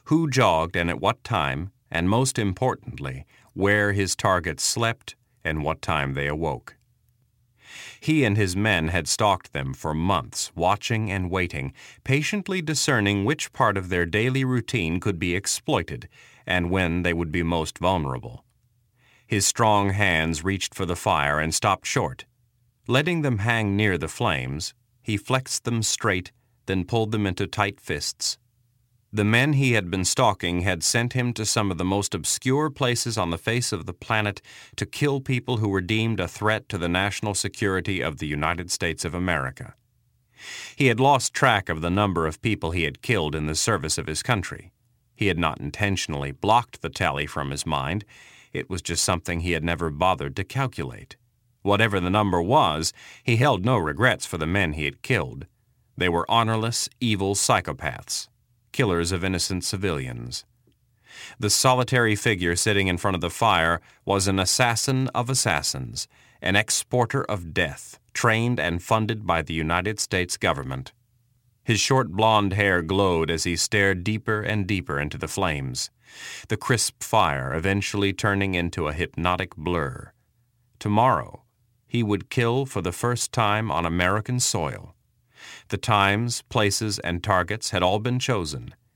who jogged and at what time, and most importantly, where his targets slept and what time they awoke. He and his men had stalked them for months, watching and waiting, patiently discerning which part of their daily routine could be exploited and when they would be most vulnerable. His strong hands reached for the fire and stopped short. Letting them hang near the flames, he flexed them straight, then pulled them into tight fists. The men he had been stalking had sent him to some of the most obscure places on the face of the planet to kill people who were deemed a threat to the national security of the United States of America. He had lost track of the number of people he had killed in the service of his country. He had not intentionally blocked the tally from his mind. It was just something he had never bothered to calculate. Whatever the number was, he held no regrets for the men he had killed. They were honorless, evil psychopaths, killers of innocent civilians. The solitary figure sitting in front of the fire was an assassin of assassins, an exporter of death, trained and funded by the United States government. His short blonde hair glowed as he stared deeper and deeper into the flames, the crisp fire eventually turning into a hypnotic blur. Tomorrow, he would kill for the first time on American soil. The times, places, and targets had all been chosen.